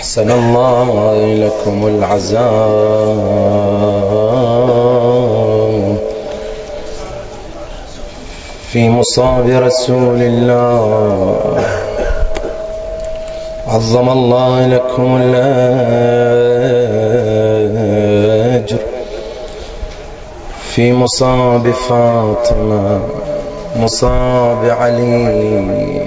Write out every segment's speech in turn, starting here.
أحسن الله إليكم العزاء في مصاب رسول الله، عظم الله لكم الأجر في مصاب فاطمة، مصاب علي.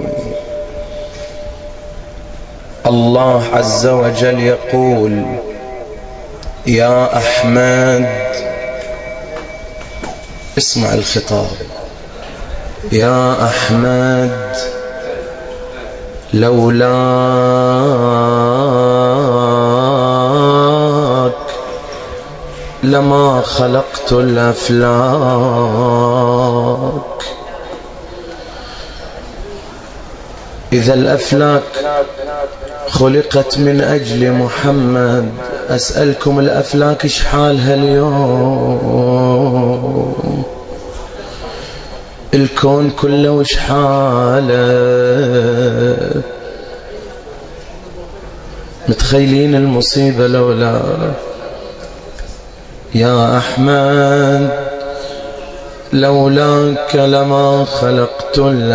الله عز وجل يقول: يا أحمد، اسمع الخطاب، يا أحمد لولاك لما خلقت الأفلاك. إذا الأفلاك خلقت من أجل محمد، أسألكم الأفلاك إيش حالها اليوم؟ الكون كله وش حاله؟ متخيلين المصيبة لولا يا أحمد لولاك لما خلقت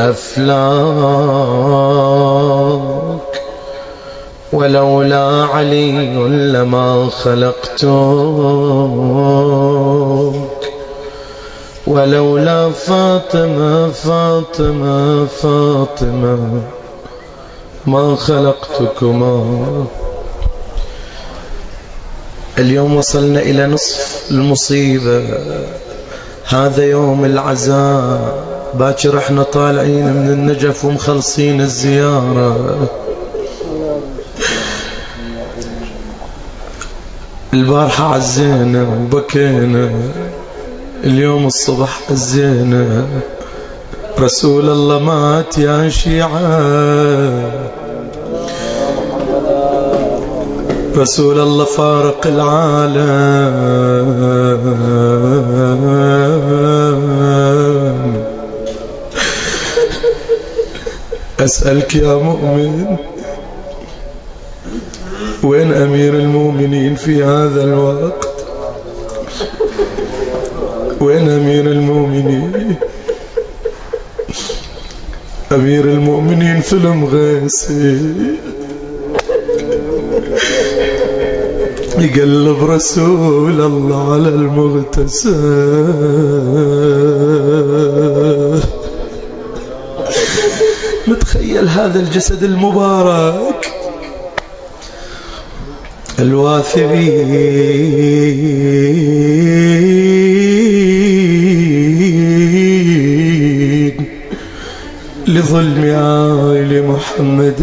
الأفلاك، ولولا علي لما خلقتك، ولولا فاطمة فاطمة فاطمة ما خلقتكما. اليوم وصلنا إلى نصف المصيبة، هذا يوم العزاء، باكر احنا طالعين من النجف ومخلصين الزيارة. البارحة عزينا وبكينا، اليوم الصبح عزينا. رسول الله مات يا شيعة، رسول الله فارق العالم. أسألك يا مؤمن، وين أمير المؤمنين في هذا الوقت؟ وين أمير المؤمنين؟ أمير المؤمنين في المغيسي يقلب رسول الله على المغتسل. نتخيل هذا الجسد المبارك الواثبين لظلم آل محمد،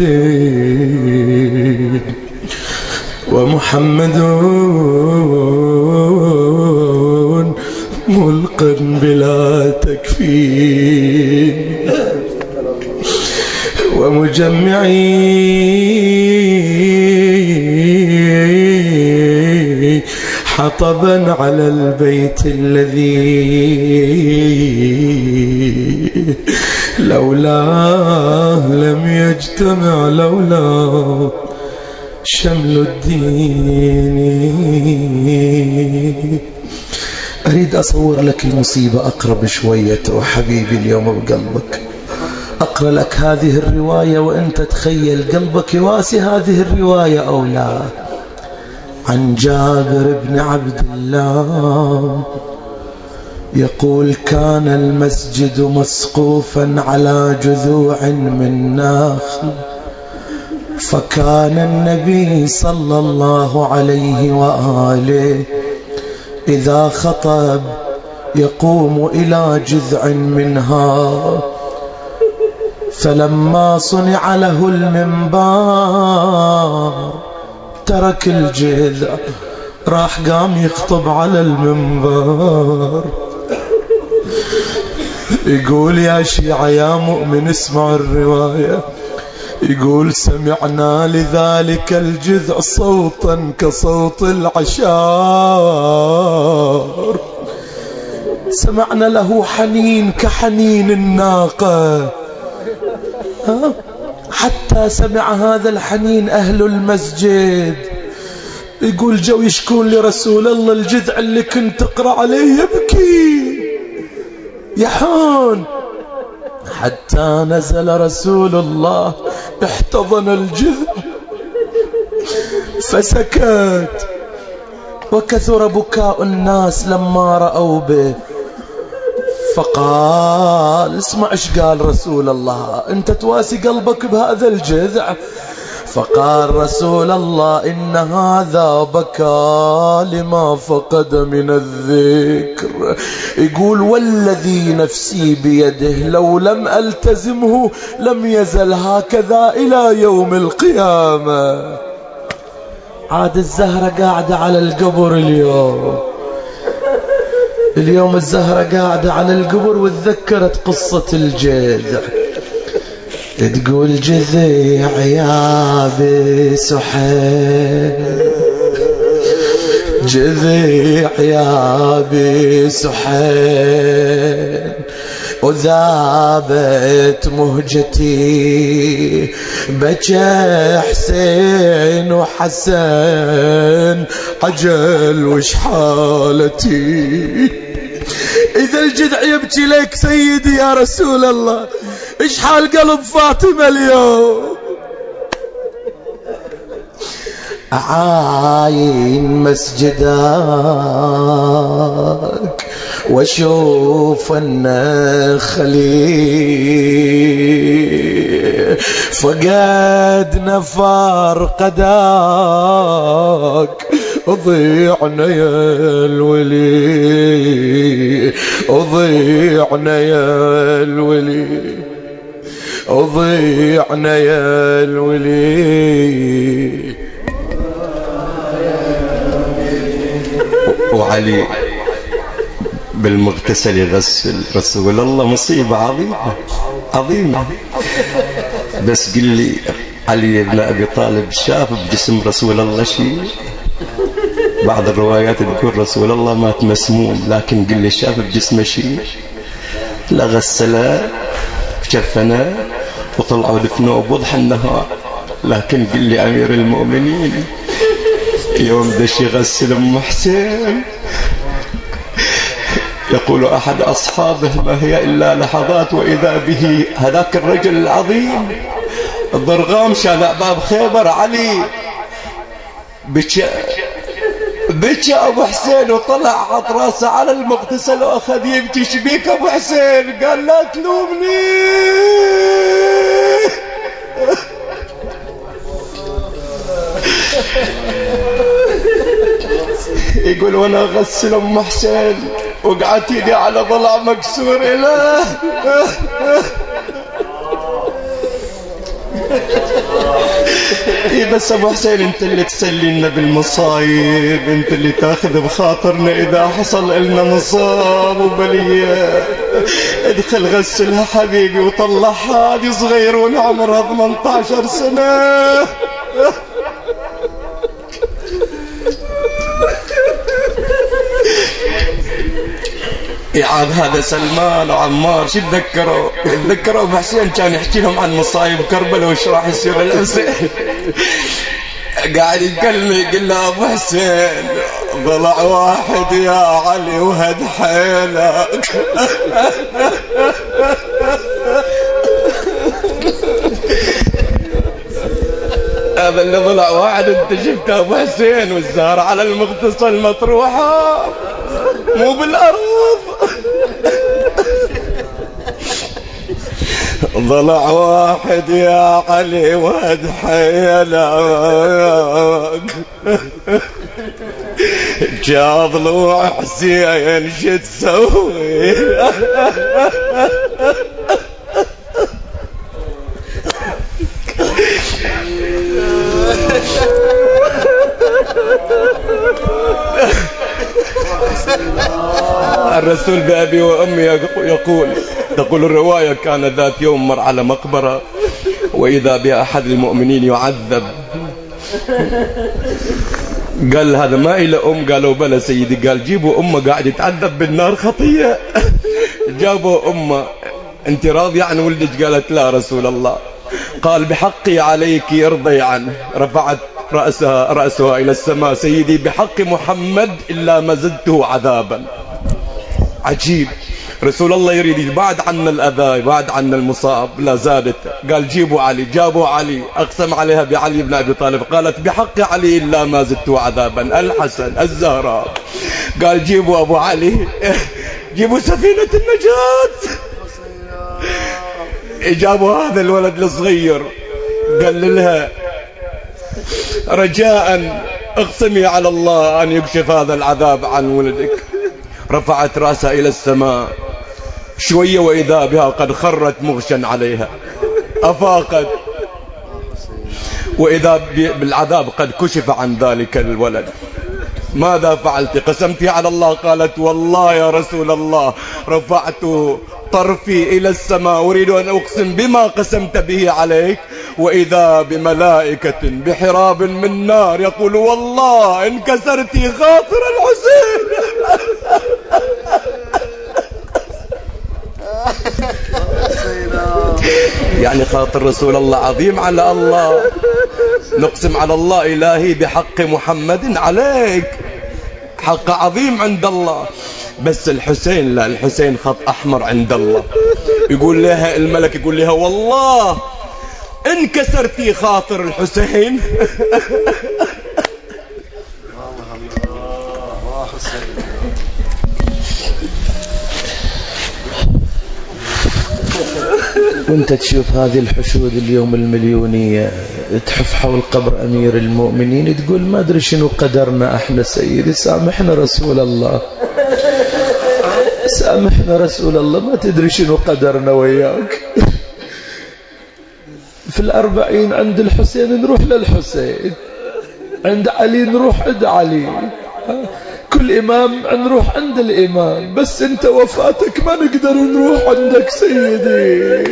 ومحمد ملقا بلا تكفير، ومجمعي حطبا على البيت الذي لولاه لم يجتمع، لولاه شمل الدين. أريد أصور لك المصيبة أقرب شوية وحبيبي اليوم بقلبك. أقرأ لك هذه الرواية وأنت تخيل قلبك يواسي هذه الرواية أو لا. عن جابر بن عبد الله يقول: كان المسجد مسقوفا على جذوع من نخل، فكان النبي صلى الله عليه وآله إذا خطب يقوم إلى جذع منها، فلما صنع له المنبر ترك الجذع، راح قام يخطب على المنبر. يقول يا شيعة يا مؤمن اسمع الرواية، يقول: سمعنا لذلك الجذع صوتا كصوت العشار، سمعنا له حنين كحنين الناقة، حتى سمع هذا الحنين أهل المسجد. يقول جو يشكون لرسول الله الجذع اللي كنت تقرأ عليه يبكي يحان، حتى نزل رسول الله احتضن الجذع فسكت. وكثر بكاء الناس لما رأوا به، فقال اسمع ايش قال رسول الله، انت تواسي قلبك بهذا الجذع. فقال رسول الله إن هذا بكى لما فقد من الذكر. يقول والذي نفسي بيده لو لم ألتزمه لم يزل هكذا إلى يوم القيامة. عاد الزهرة قاعدة على القبر اليوم الزهرة قاعدة على القبر وتذكرت قصة الجذع. تقول جذع يا بسحين، جذع يا بسحين، وذابت مهجتي بكى حسين وحسن عجل وش حالتي. إذا الجذع يبكي لك سيدي يا رسول الله، إيش حال قلب فاطمة اليوم؟ أعاين مسجدك واشوف النخلي، فقد نفر قداك اضيعنا يا الولي، اضيعنا يا الولي، اضيعنا يا الولي. وعلي بالمغتسل يغسل رسول الله، مصيبة عظيمة عظيمة. بس قل لي علي بن أبي طالب شاف بجسم رسول الله شيء؟ بعض الروايات تقول رسول الله مات مسموم، لكن قل لي شاف بجسمه شيء؟ لا غسله كفنه وطلعوا دفنوه بوضح النهار. لكن قل لي أمير المؤمنين يوم دش يغسل أم حسين، يقول أحد أصحابه ما هي إلا لحظات وإذا به هذاك الرجل العظيم الضرغام شال باب خيبر علي بكى أبو حسين، وطلع حط راسه على المغتسل وأخذ يبكي. شبيك أبو حسين؟ قال لا تلومني. يقول وانا اغسل ام حسين وقعدت يدي على ضلع مكسور. اله إيه بس ابو حسين انت اللي تسلينا بالمصايب، انت اللي تاخذ بخاطرنا اذا حصل لنا مصاب وبليه. ادخل غسلها حبيبي وطلعها، هذه صغير والعمرها 18 سنه. يعاد هذا سلمان وعمار شو تذكروا ابو حسين كان يحكي لهم عن مصايب كربلاء وش راح يصير الحسين. قاعد يكلمه يقول له ابو حسين ضلع واحد يا علي وهد حيلك. هذا اللي ضلع واحد انت شفته ابو حسين، والزهر على المغتسل مطروحه مو بالارض. ضلع واحد يا علي وهد حيلك، جا ضلوع حسين شو تسوي. الرسول بأبي وأمي تقول الرواية كان ذات يوم مر على مقبرة وإذا بأحد المؤمنين يعذب. قال هذا ما إلى أم؟ قالوا بلى سيدي. قال جيبوا أمه قاعد يتعذب بالنار خطية. جابوا أمه. أنت راضي عن ولدك؟ قالت لا رسول الله. قال بحقي عليك يرضي عنه. رفعت رأسها إلى السماء: سيدي بحق محمد إلا ما زدته عذابا. عجيب، رسول الله يريد يبعد عنا الأذى، يبعد عنا المصاب، لا زادت. قال جيبوا علي. جابوا علي، أقسم عليها بعلي بن أبي طالب. قالت بحق علي إلا ما زدته عذابا. الحسن، الزهراء. قال جيبوا أبو علي، جيبوا سفينة النجاة. جابوا هذا الولد الصغير. قال لها رجاء اقسمي على الله أن يكشف هذا العذاب عن ولدك. رفعت رأسها إلى السماء شوية وإذا بها قد خرت مغشا عليها. أفاقت وإذا بالعذاب قد كشف عن ذلك الولد. ماذا فعلت؟ قسمتي على الله. قالت والله يا رسول الله رفعت طرفي إلى السماء أريد أن أقسم بما قسمت به عليك، وإذا بملائكة بحراب من نار يقول والله إن كسرتي خاطر الحسين. يعني خاطر رسول الله عظيم على الله. نقسم على الله إلهي بحق محمد عليك، حق عظيم عند الله. بس الحسين لا، الحسين خط أحمر عند الله. يقول لها الملك، يقول لها والله إن كسرتي خاطر الحسين. وانت تشوف هذه الحشود اليوم المليونية تحف حول قبر أمير المؤمنين، تقول ما أدري شنو قدرنا احنا سيدي. سامحنا رسول الله، سامحنا رسول الله، ما تدري شنو قدرنا وياك. في 40 عند الحسين نروح للحسين، عند علي نروح عند علي، كل إمام نروح عند الإمام، بس أنت وفاتك ما نقدر نروح عندك سيدي.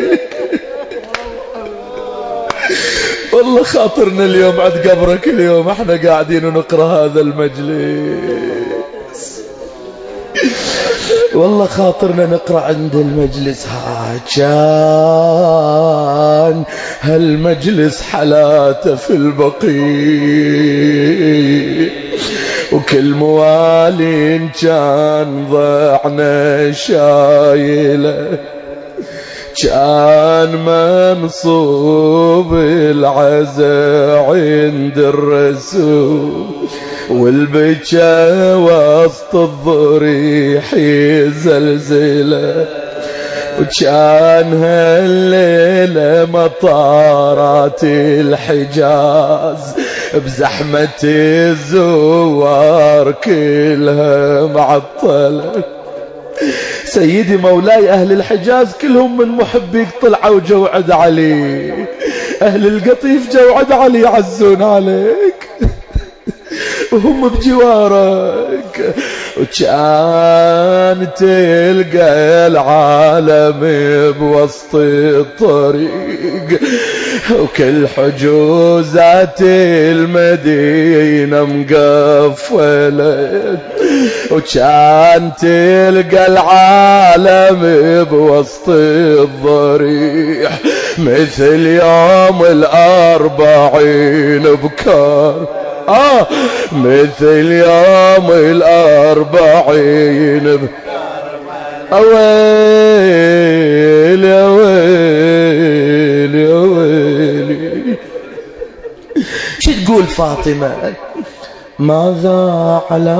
والله خاطرنا اليوم عند قبرك، اليوم احنا قاعدين ونقرأ هذا المجلس، والله خاطرنا نقرأ عند المجلس. كان هالمجلس حلاته في البقيع، وكل موالين كان ضعنا شايله، كان منصوب العزاء عند الرسول، والبكا وسط الضريح زلزله، وكان هالليلة مطارات الحجاز بزحمة الزوار كلها معطلة. سيدي مولاي أهل الحجاز كلهم من محبيك طلعوا جوعد علي، أهل القطيف جوعد علي يعزون عليك وهم بجوارك، وكان تلقى العالم بوسط الطريق، وكل حجوزات المدينة مقفلة، وكان تلقى العالم بوسط الضريح مثل يوم 40 بكار، مثل يوم 40. أويل يا ويل يا ويلي. شو تقول فاطمة؟ ماذا على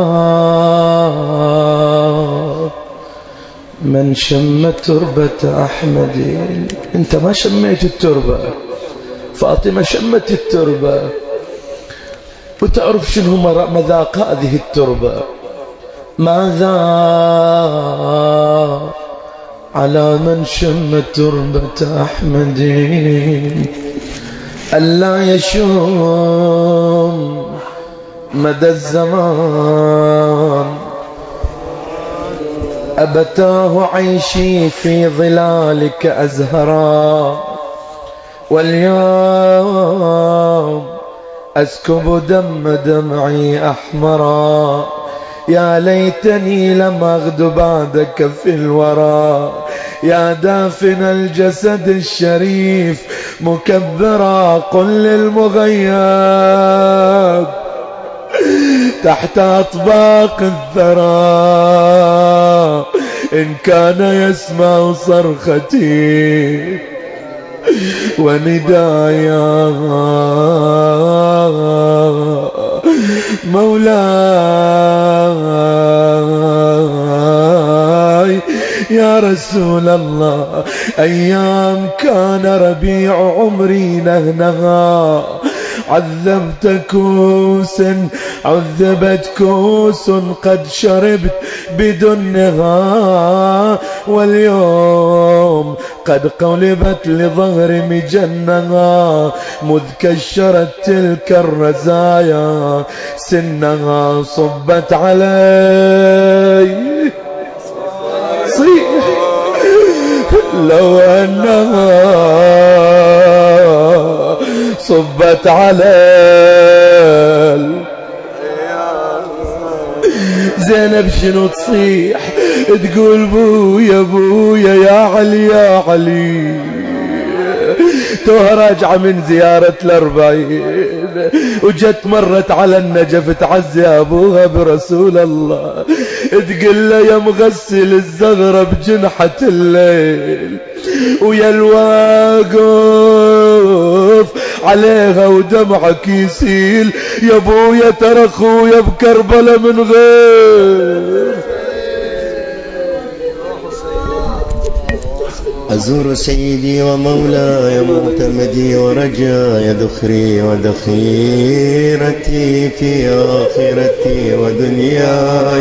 من شم تربة أحمد؟ انت ما شميت التربة، فاطمة شمت التربة وتعرف شنو مذاق هذه التربة. ماذا على من شم تربة أحمد ألا يشم مدى الزمان، أبتاه عيشي في ظلالك أزهرا، واليوم أسكب دمعي أحمرا، يا ليتني لم أغد بعدك في الورى، يا دافن الجسد الشريف مكبرا قل للمغيب تحت أطباق الثرى إن كان يسمع صرختي وندايا مولاي يا رسول الله. أيام كان ربيع عمري نهنها، عذبت كوس عذبت كوس قد شربت بدنها، واليوم قد قلبت لظهر مجنها، مذ كشرت تلك الرزايا سنها صبت علي. صيح لو أنها صبت علي. زينب شنو تصيح؟ تقول بويا بويا يا علي يا علي. توها راجعة من زيارة ال40 وجت مرت على النجف تعزي أبوها برسول الله، تقول له يا مغسل الزغرة بجنحة الليل ويا الواقف عليها ودمعك يسيل، يا ابويا ترى اخويا بكربلة من غير. أزور سيدي ومولاي معتمدي ورجاي ذخري وذخيرتي في آخرتي ودنياي،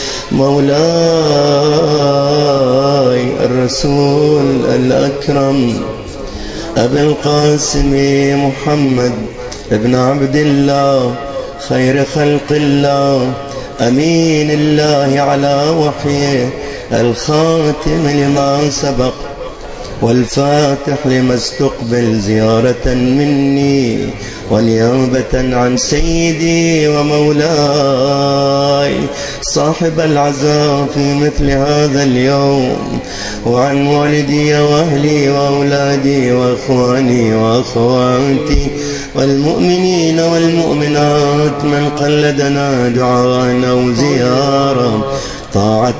مولاي الرسول الأكرم أبي القاسم محمد ابن عبد الله خير خلق الله، أمين الله على وحيه، الخاتم لما سبق والفاتح لما استقبل، زيارة مني ونيابة عن سيدي ومولاي صاحب العزاء في مثل هذا اليوم، وعن والدي وأهلي وأولادي وأخواني وأخواتي والمؤمنين والمؤمنات من قلدنا دعاء أو زيارة طاعة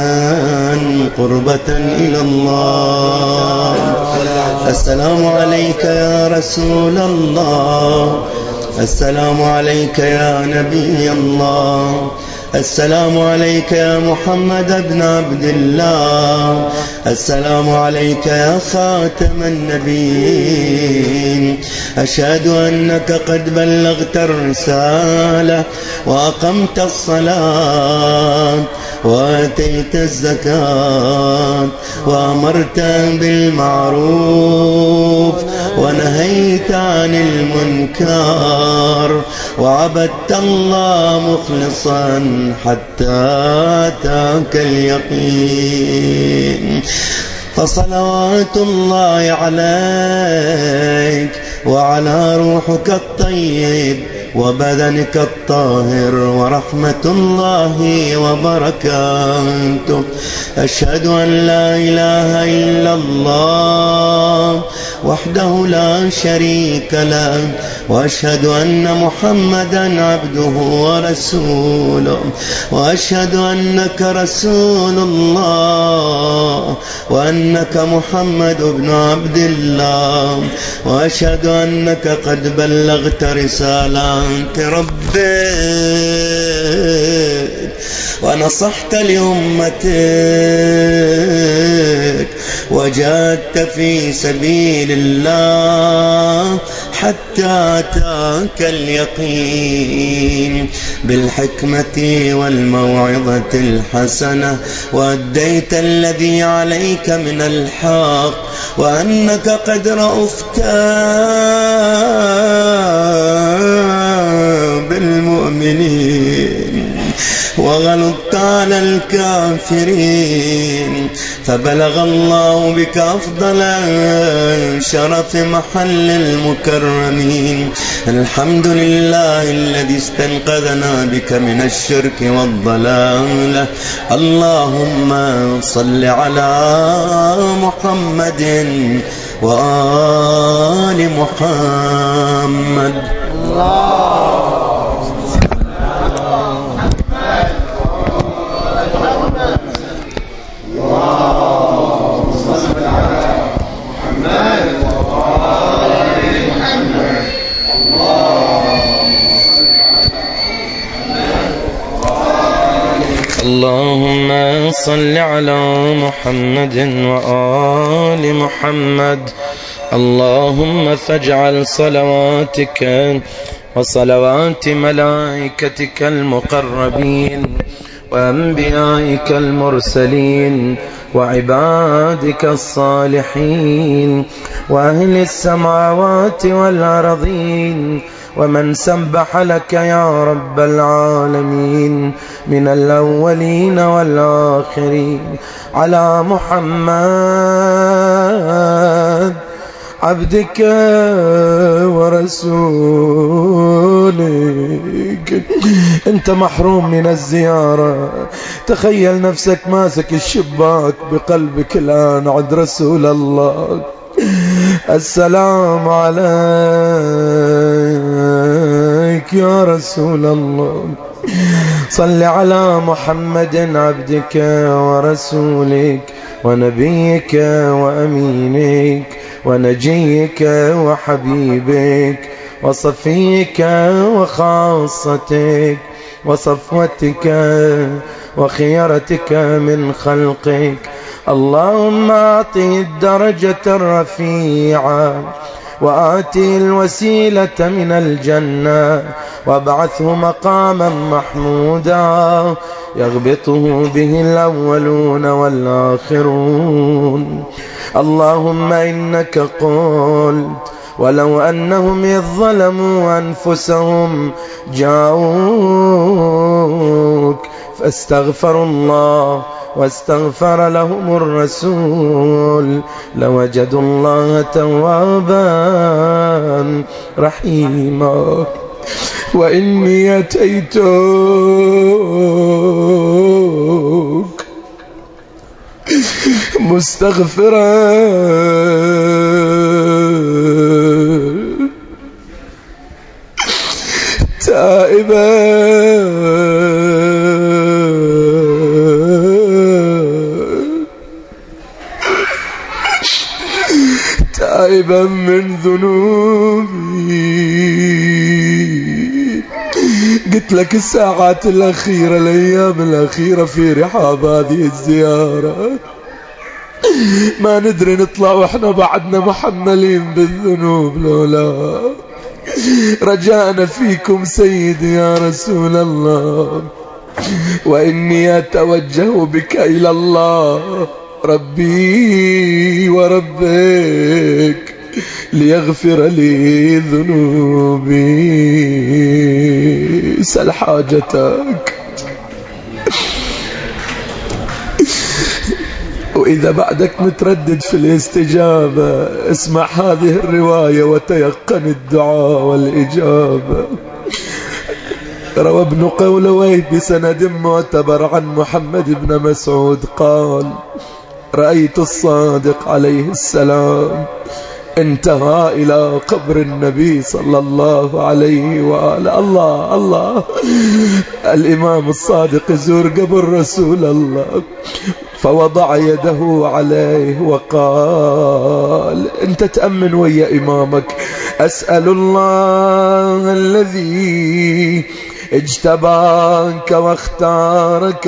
قربة إلى الله. السلام عليك يا رسول الله، السلام عليك يا نبي الله، السلام عليك يا محمد بن عبد الله، السلام عليك يا خاتم النبيين. أشهد أنك قد بلغت الرسالة وأقمت الصلاة وآتيت الزكاة وأمرت بالمعروف ونهيت عن المنكر وعبدت الله مخلصا حتى أتاك اليقين. فصلوات الله عليك وعلى روحك الطيب وبدنك الطاهر ورحمة الله وبركاته. أشهد أن لا إله إلا الله وحده لا شريك له، وأشهد أن محمدا عبده ورسوله، وأشهد أنك رسول الله وأنك محمد بن عبد الله، وأشهد أنك قد بلغت رسالات ربك ونصحت لأمتك وجاهدت في سبيل الله حتى أتاك اليقين بالحكمة والموعظة الحسنة، وأديت الذي عليك من الحق، وأنك قد رأفت بالمؤمنين وغلظت على الكافرين، فبلغ الله بك أفضل شرف محل المكرمين. الحمد لله الذي استنقذنا بك من الشرك والضلال. اللهم صل على محمد وآل محمد. اللهم صل على محمد وآل محمد. اللهم فاجعل صلواتك وصلوات ملائكتك المقربين وأنبيائك المرسلين وعبادك الصالحين وأهل السماوات والأرضين ومن سبح لك يا رب العالمين من الأولين والآخرين على محمد عبدك ورسولك. انت محروم من الزيارة، تخيل نفسك ماسك الشباك بقلبك الآن عند رسول الله. السلام عليك يا رسول الله. صل على محمد عبدك ورسولك ونبيك وأمينك ونجيك وحبيبك وصفيك وخاصتك وصفوتك وخيرتك من خلقك. اللهم أعطه الدرجة الرفيعة وآتي الوسيلة من الجنة وابعثه مقاما محمودا يغبطه به الأولون والآخرون. اللهم إنك قلت ولو أنهم إذ ظلموا أنفسهم جاءوك فاستغفروا الله واستغفر لهم الرسول لوجدوا الله توابا رحيما. وإني أتيتك مستغفرا تائبا تائبا من ذنوبي. قلت لك الساعات الأخيرة الأيام الأخيرة في رحاب هذه الزيارة ما ندري نطلع وإحنا بعدنا محملين بالذنوب. لولا رجعنا فيكم سيدي يا رسول الله. وإني أتوجه بك إلى الله ربي وربك ليغفر لي ذنوبي. سل حاجتك. وإذا بعدك متردد في الاستجابة اسمع هذه الرواية وتيقن الدعاء والإجابة. روى ابن قولويه بسند معتبر عن محمد بن مسعود قال: رأيت الصادق عليه السلام انتهى إلى قبر النبي صلى الله عليه وآله. الله الإمام الصادق يزور قبر رسول الله فوضع يده عليه وقال: انت تأمن ويا إمامك. أسأل الله الذي اجتباك واختارك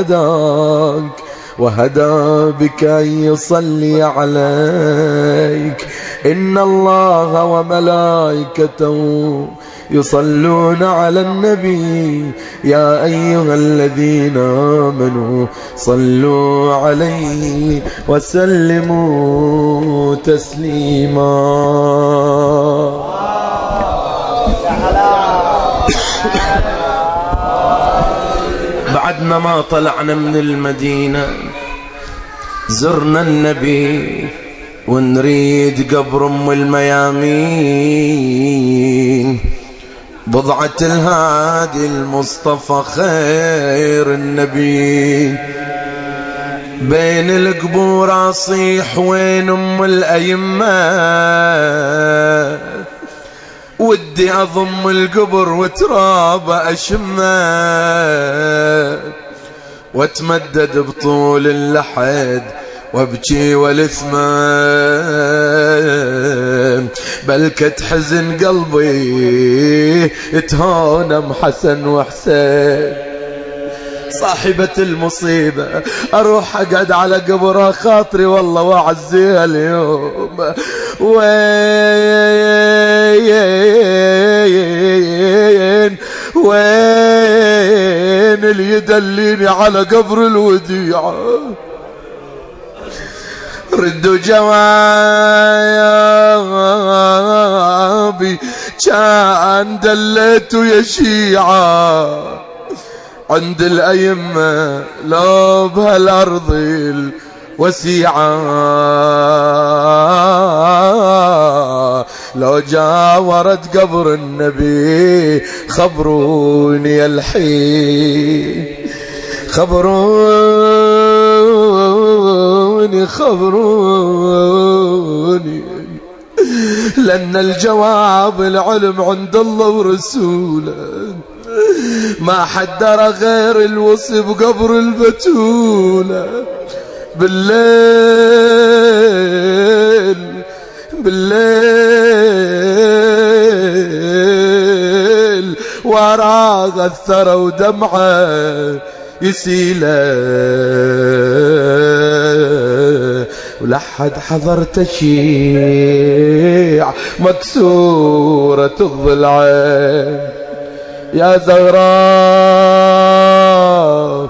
وهدى بك أن يصلي عليك. إن الله وملائكته يصلون على النبي يا أيها الذين آمنوا صلوا عليه وسلموا تسليما. بعدنا ما طلعنا من المدينة زرنا النبي ونريد قبر أم الميامين بضعة الهادي المصطفى خير النبي. بين القبور أصيح وين أم الأيمة، ودي أضم القبر وتراب أشمه، واتمدد بطول اللحد وابكي والثمان، بلكة حزن قلبي تهونم حسن وحسين. صاحبة المصيبة أروح أقعد على قبرها خاطري والله وأعزيها اليوم، وين اللي يدليني على قبر الوديعة؟ ردوا جوابي كان دليتوا يا شيعة عند الأئمة لو بهالأرض الوسيعة، لو جاورت قبر النبي خبروني الحين، خبروني لأن الجواب العلم عند الله ورسوله، ما حد درى غير الوصي بقبر البتولة. بالليل وراغ الثرى ودمعه يسيله، ولحد حضرت شيع مكسورة الضلعين. يا زهراء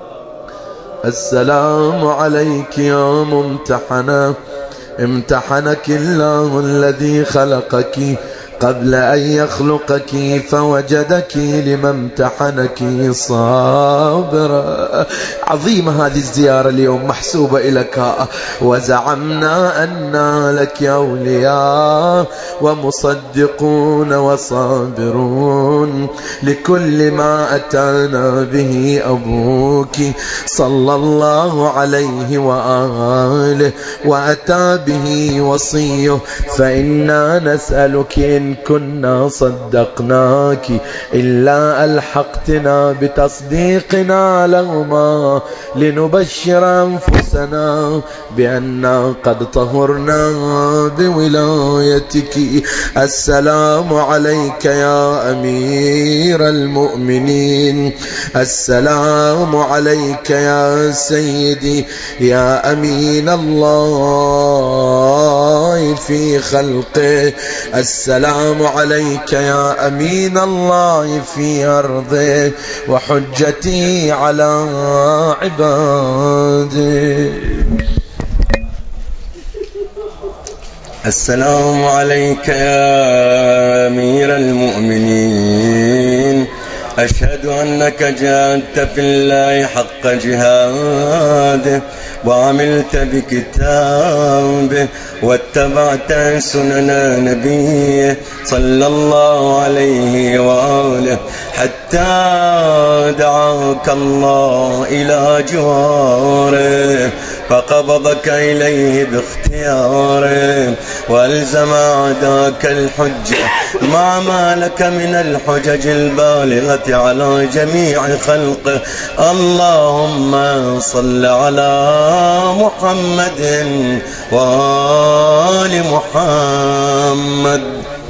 السلام عليك يا ممتحنة، امتحنك الله الذي خلقك قبل أن يخلقك فوجدك لما امتحنك صابرة. عظيمة هذه الزيارة اليوم محسوبة إليك، وزعمنا أن لك أولياء ومصدقون وصابرون لكل ما أتانا به أبوك صلى الله عليه وآله وأتى به وصيه، فإنا نسألك إن كنا صدقناك إلا ألحقتنا بتصديقنا لهما لنبشر أنفسنا بأننا قد طهرنا بولايتك. السلام عليك يا أمير المؤمنين، السلام عليك يا سيدي يا أمين الله في خلقه، السلام عليك يا أمين الله في أرضه وحجتي على عباده. السلام عليك يا أمير المؤمنين، أشهد أنك جاهدت في الله حق جهاده وعملت بكتابه واتبعت سنن نبيه صلى الله عليه وآله حتى دعاك الله إلى جواره فقبضك إليه باختياره وألزم عداك الحجة مع ما لك من الحجج البالغة على جميع خلقه. اللهم صل على محمد وآل محمد.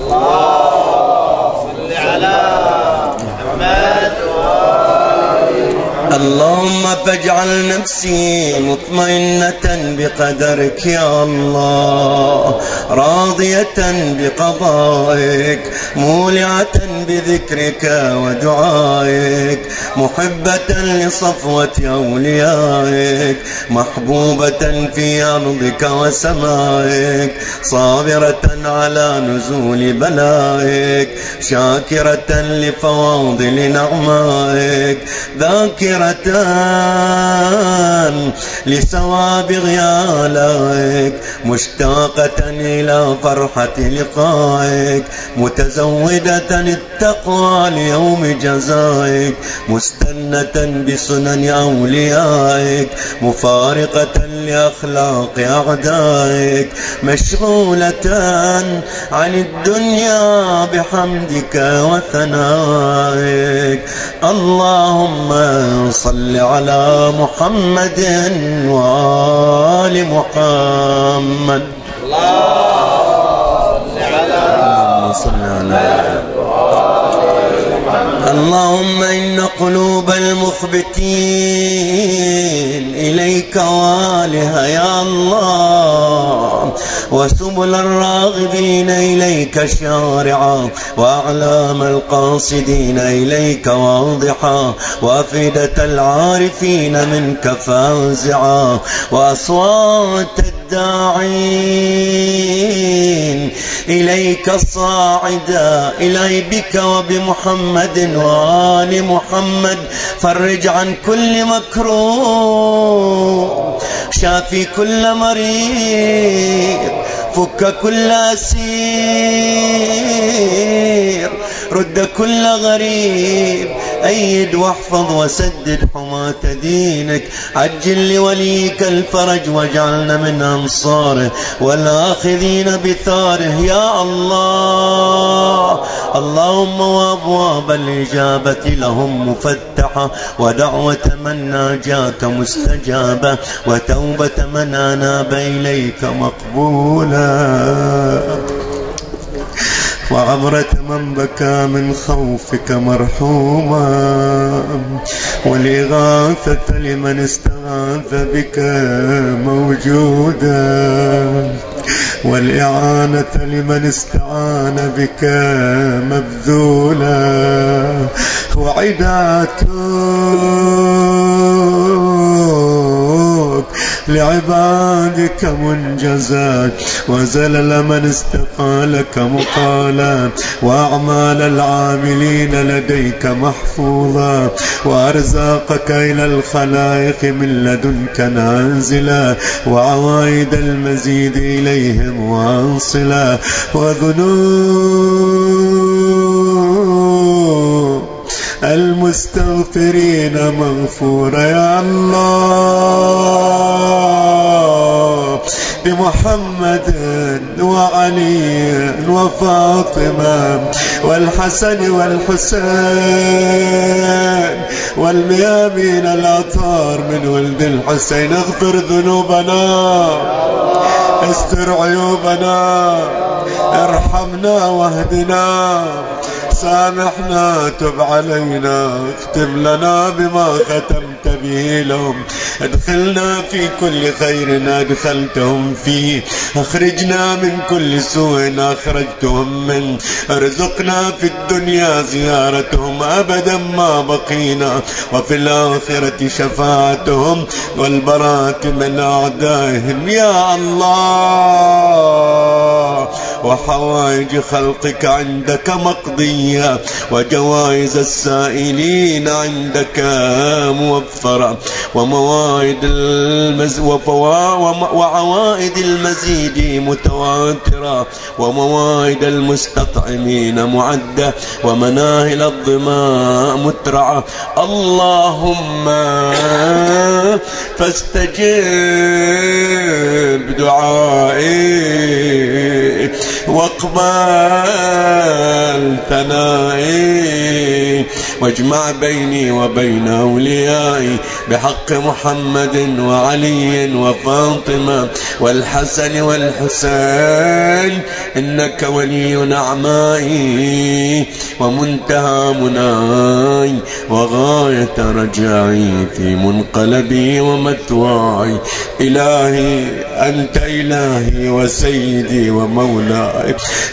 اللهم صل على محمد. اللهم فاجعل نفسي مطمئنة بقدرك يا الله، راضية بقضائك، مولعة بذكرك ودعائك، محبة لصفوة أوليائك، محبوبة في أرضك وسمائك، صابرة على نزول بلائك، شاكرة لفواضل نعمائك، ذاكرة فرحتان لسوابغ يالك، مشتاقة إلى فرحة لقائك، متزودة التقوى ليوم جزائك، مستنة بسنن أوليائك، مفارقة لأخلاق أعدائك، مشغولة عن الدنيا بحمدك وثنائك. اللهم صل على محمد وآل محمد. اللهم صل على اللهم إن قلوب المخبتين إليك والها يا الله، وسبل الراغبين إليك شارعا، وأعلام القاصدين إليك واضحا، وأفئدة العارفين منك فازعا، وأصوات الداعين إليك صاعدا إلي بك وبمحمد وآل محمد. فرج عن كل مكروه، شافي كل مريض، فك كل أسير، رد كل غريب، أيد واحفظ وسدد حماة دينك. عجل لوليك الفرج واجعلنا من أنصاره والآخذين بثاره يا الله. اللهم وأبواب الإجابة لهم مفتحة، ودعوة من ناجاك مستجابة، وتوبة من أناب إليك مقبولة، وعبرة من بكى من خوفك مرحوما، والإغاثة لمن استغاث بك موجودا، والإعانة لمن استعان بك مبذولا، وعداتك لعبادك منجزات، وزلل من استقالك مقالا، وأعمال العاملين لديك محفوظا، وأرزاقك إلى الخلائق من لدنك نازلا، وعوائد المزيد إليهم واصلا، وذنوب المستغفرين مغفورا يا الله. بمحمد وعلي وفاطمة والحسن والحسين والميامين الأطهار من ولد الحسين، اغفر ذنوبنا، استر عيوبنا، ارحمنا واهدنا، سامحنا، تب علينا، اختم لنا بما ختمت به لهم، ادخلنا في كل خير ادخلتهم فيه، اخرجنا من كل سوء اخرجتهم منه، ارزقنا في الدنيا زيارتهم ابدا ما بقينا، وفي الآخرة شفاعتهم والبراءة من أعدائهم يا الله. وحوائج خلقك عندك مقضية، وجوائز السائلين عندك موفرة، وعوائد المزيد متواترة، وموائد المستطعمين معدة، ومناهل الظماء مترعة. اللهم فاستجب دعائي واقبل ثنائي، واجمع بيني وبين أوليائي بحق محمد وعلي وفاطمة والحسن والحسين، إنك ولي نعمائي ومنتهى مناي وغاية رجائي في منقلبي ومثواي. إلهي أنت إلهي وسيدي ومولاي،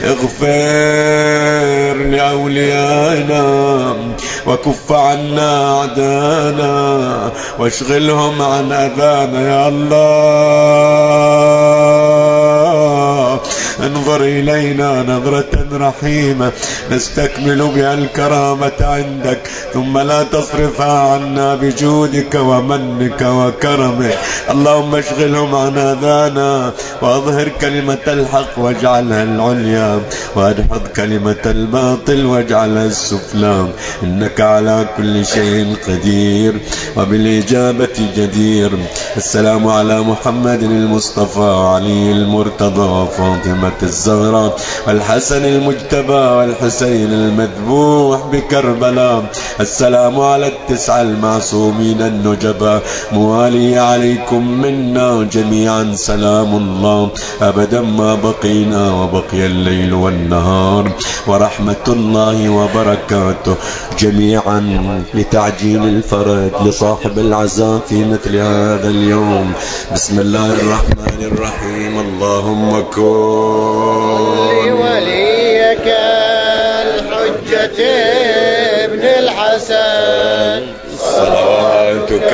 اغفر لأوليائنا وكف عنا أعدانا واشغلهم عن أذانا يا الله. انظر إلينا نظرة رحيمة نستكمل بها الكرامة عندك، ثم لا تصرفها عنا بجودك ومنك وكرمك. اللهم اشغلهم عن أذانا وأظهر كلمة الحق واجعلها العليا، وأدحض كلمة الباطل واجعلها السفلى، إنك على كل شيء قدير وبالإجابة جدير. السلام على محمد المصطفى وعلي المرتضى وفاطمة الزهراء والحسن المجتبى والحسين المذبوح بكربلاء. السلام على التسعة المعصومين النجبى، موالي عليكم منا جميعا سلام الله أبدا ما بقينا وبقي الليل والنهار، ورحمة الله وبركاته جميعا لتعجيل الفرج لصاحب العزاء في مثل هذا اليوم. بسم الله الرحمن الرحيم. اللهم كن وليك الحجة ابن الحسن صلواتك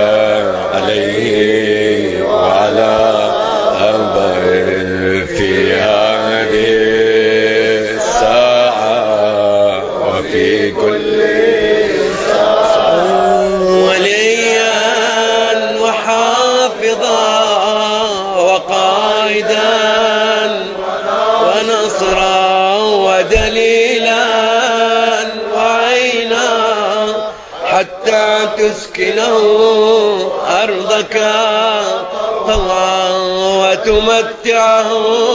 عليه وعلى آبائه في هذه الساعة وفي كل ساعة، وليا وحافظا وقائدا ونصرا ودليلا وعينا حتى تسكنه أرضك طوعا وتمتعه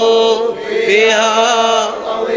فيها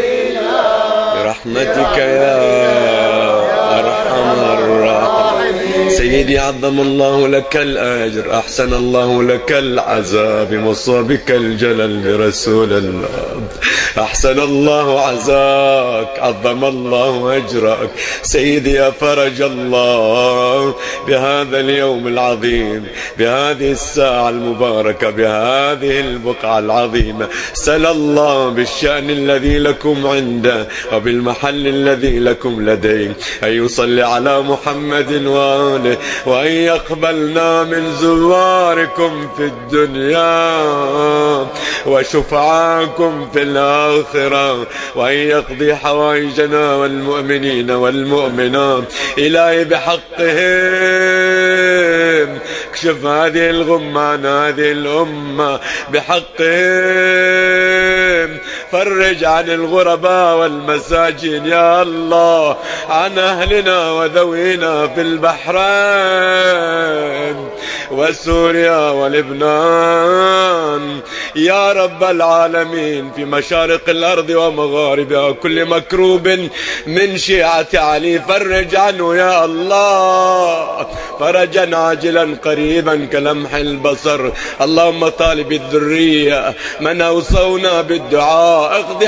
برحمتك يا أرحم الراحمين. سيدي عظم الله لك الأجر، أحسن الله لك العزاء بمصابك الجلل برسول الله، أحسن الله عزاك، عظم الله أجرك. سيدي يا فرج الله بهذا اليوم العظيم، بهذه الساعة المباركة، بهذه البقعة العظيمة، سل الله بالشأن الذي لكم عنده وبالمحل الذي لكم لديه أن يصلي على محمد وآله، وأن يقبلنا من زواركم في الدنيا وشفعاكم في الآخرة، وأن يقضي حوائجنا والمؤمنين والمؤمنات. إلهي بحقهم اكشف هذه الغمة عن هذه الأمة، بحقهم فرج عن الغرباء والمساجين يا الله، عن أهلنا وذوينا في البحرين وسوريا ولبنان يا رب العالمين، في مشارق الأرض ومغاربها، كل مكروب من شيعة علي فرج عنه يا الله، فرجا عاجلا قريبا كلمح البصر. اللهم طالب الذرية من أوصونا بالدعاء اقض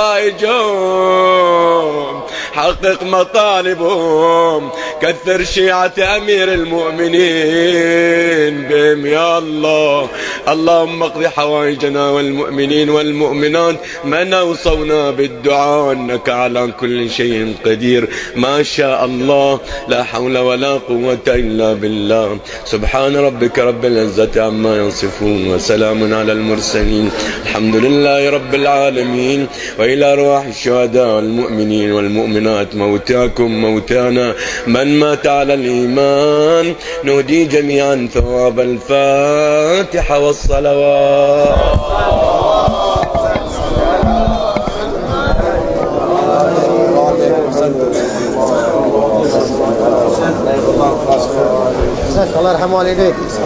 حوائجهم، حقق مطالبهم، كثر شيعة أمير المؤمنين بهم يا الله. اللهم اقض حوائجنا والمؤمنين والمؤمنات من أوصونا بالدعاء، إنك على كل شيء قدير. ما شاء الله، لا حول ولا قوة إلا بالله. سبحان ربك رب العزة عما يصفون، وسلام على المرسلين، الحمد لله رب العالمين. وإلى أرواح الشهداء والمؤمنين والمؤمنات، موتاكم موتانا من مات على الإيمان، نهدي جميعا ثواب الفاتحة والصلوات. الله يرحمه والديك.